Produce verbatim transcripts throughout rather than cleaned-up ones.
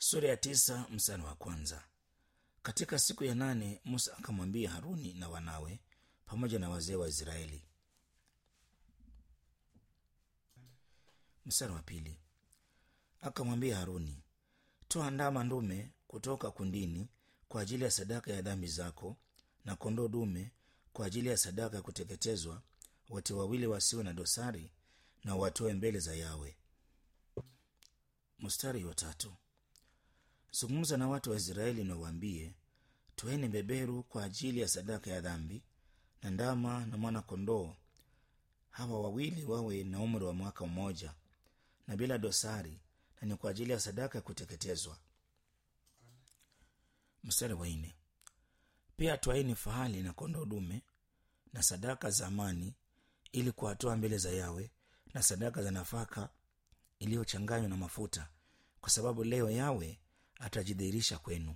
Sura ya tisa mstari wa kwanza. Katika siku ya nane Musa akamwambia Haruni na wanawe pamoja na wazee wa Israeli. Mstari wa pili. Akamwambia Haruni, toa ndama ndume kutoka kundini kwa ajili ya sadaka ya dhambi zako, na kondoo dume kwa ajili ya sadaka ya kuteketezwa, wote wawili wasiwe na dosari, na watoe mbele za Yawe. Mstari wa tatu. Zungumza na watu wa Israeli na uambie, toeni beberu kwa ajili ya sadaka ya dhambi, na ndama na mwana kondoo, hawa wawili wawe na umri wa mwaka mmoja na bila dosari, na ni kwa ajili ya sadaka ya kuteketezwa. Mstari wa nne. Pia twaeni fahali na kondoo dume na sadaka za amani, ili kuwatoa mbele za Yawe, na sadaka za nafaka iliyochanganywa na mafuta, kwa sababu leo Yawe atajidhihirisha kwenu.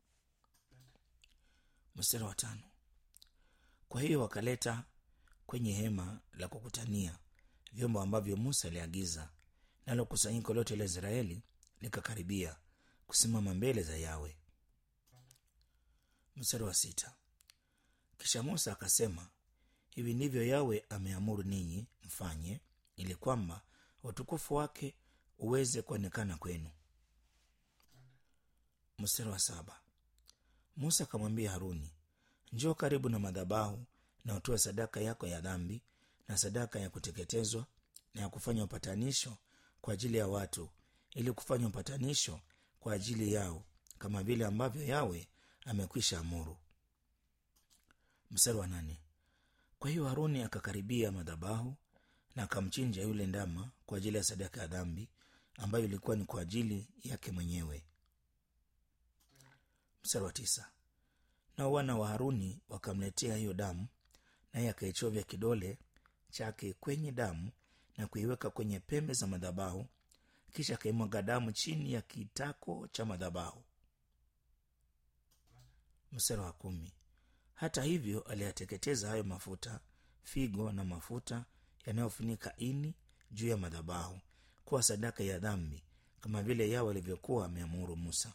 Mstari wa tano. Kwa hiyo wakaleta kwenye hema la kukutania vyombo ambavyo Musa aliagiza, nalo kusanyiko lote la Israeli likakaribia kusimama mbele za Yawe. Mstari wa sita. Kisha Musa akasema, hivi ndivyo Yawe ameamuru ninyi mfanye, ili kwamba utukufu wake uweze kuonekana kwenu. Mstari wa saba. Musa akamwambia Haruni, njoo karibu na madhabahu na utoe sadaka yako ya dhambi na sadaka ya kuteketezwa na ya kufanya upatanisho kwa ajili ya watu, ili kufanya upatanisho kwa ajili yao, kama vile ambavyo Yawe amekwisha amuru. Mstari wa nane. Kwa hiyo Haruni akakaribia madhabahu na akamchinja yule ndama kwa ajili ya sadaka ya dhambi, ambayo ilikuwa ni kwa ajili yake mwenyewe. Mstari wa tisa. Nao wana wa Haruni wakamletea hiyo damu, naye akaichovya kidole chake kwenye damu na kuiweka kwenye pembe za madhabahu, kisha akaimwaga damu chini ya kitako cha madhabahu. Mstari wa kumi. Hata hivyo aliyateketeza hayo mafuta, figo na mafuta yanayofunika ini juu ya madhabahu, kuwa sadaka ya dhambi, kama vile Yawe alivyokuwa ameamuru Musa.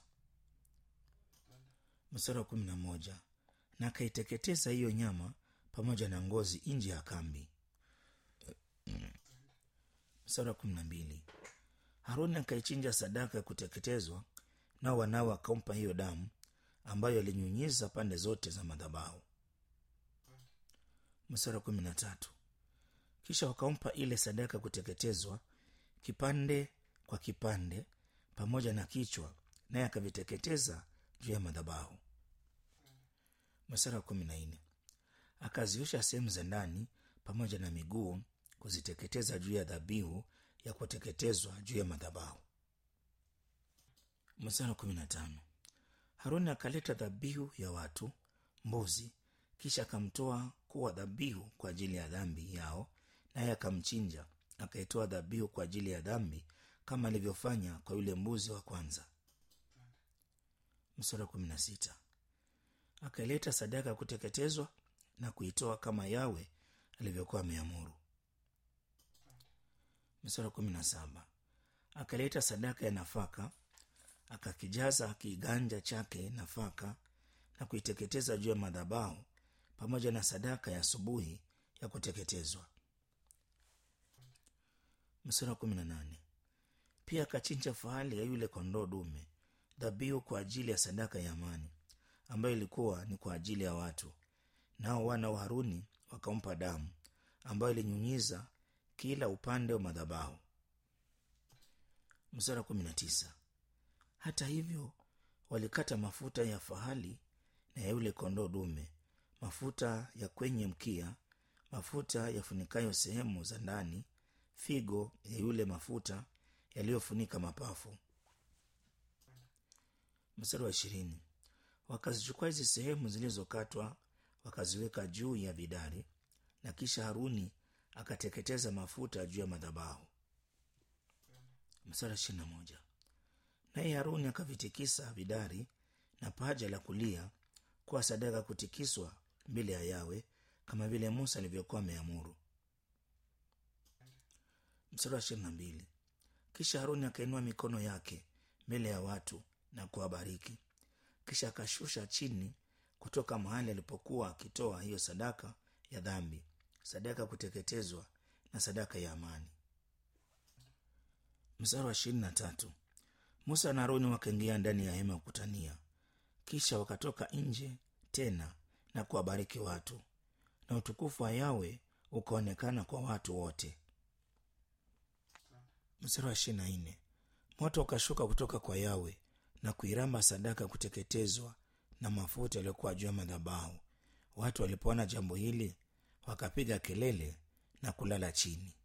Mstari wa kumi na moja. Na akaiteketeza hiyo nyama pamoja na ngozi nje ya kambi. Mstari wa kumi na mbili. Haruni akaichinja sadaka ya kuteketezwa, nao wanawe wakampa hiyo damu ambayo alinyunyiza pande zote za madhabahu. Mstari wa kumi na tatu. Kisha wakampa ile sadaka ya kuteketezwa kipande kwa kipande pamoja na kichwa, naye akaviteketeza juu ya madhabahu. Mstari wa kumi na nne. Akaziosha sehemu za ndani pamoja na miguu, kuziteketeza juu ya dhabihu ya kuteketezwa juu ya madhabahu. Mstari wa kumi na tano. Haruni akaleta dhabihu ya watu, mbuzi, kisha akamtoa kuwa dhabihu kwa ajili ya dhambi yao, naye akamchinja, akaitoa dhabihu kwa ajili ya dhambi kama alivyofanya kwa yule mbuzi wa kwanza. Mstari wa kumi na sita. Akaileta sadaka ya kuteketezwa na kuitoa kama Yawe alivyokuwa ameamuru. Mstari wa kumi na saba. Akaleta sadaka ya nafaka, akakijaza kiganja chake nafaka na kuiteketeza juu ya madhabahu pamoja na sadaka ya asubuhi ya kuteketezwa. Mstari wa kumi na nane. Pia akachinja fahali ya yule kondoo dume, dhabihu kwa ajili ya sadaka ya amani, ambayo ilikuwa ni kwa ajili ya watu, nao wana wa Haruni wakampa damu ambayo ilinyunyiza kila upande wa madhabahu. Mstari wa kumi na tisa. Hata hivyo walikata mafuta ya fahali na ya yule kondoo dume, mafuta ya kwenye mkia, mafuta yafunikayo sehemu za ndani, figo ya yule mafuta yaliyofunika mapafu. Mstari wa ishirini. Wakazichukua hizi sehemu zilizokatwa wakaziweka juu ya vidari, na kisha Haruni akateketeza mafuta juu ya madhabahu. Mstari wa ishirini na moja. Naye Haruni akavitikisa vidari na paja la kulia kuwa sadaka kutikiswa mbele ya Yawe, kama vile Musa alivyokuwa ameamuru. Mstari wa ishirini na mbili. Kisha Haruni akainua mikono yake mbele ya watu na kuwabariki. Kisha akashusha chini kutoka mahali alipokuwa akitoa hiyo sadaka ya dhambi, sadaka ya kuteketezwa na sadaka ya amani. Mstari wa ishirini na tatu. Musa na Aroni wakaingia ndani ya hema ya kukutania, kisha wakatoka nje tena na kuwabariki watu, na utukufu wa Yawe ukaonekana kwa watu wote. Mstari wa ishirini na nne. Moto ukashuka kutoka kwa Yawe na kuiramba sadaka ya kuteketezwa na mafuta yaliyokuwa juu ya madhabahu. Watu walipoona jambo hili wakapiga kelele na kulala chini.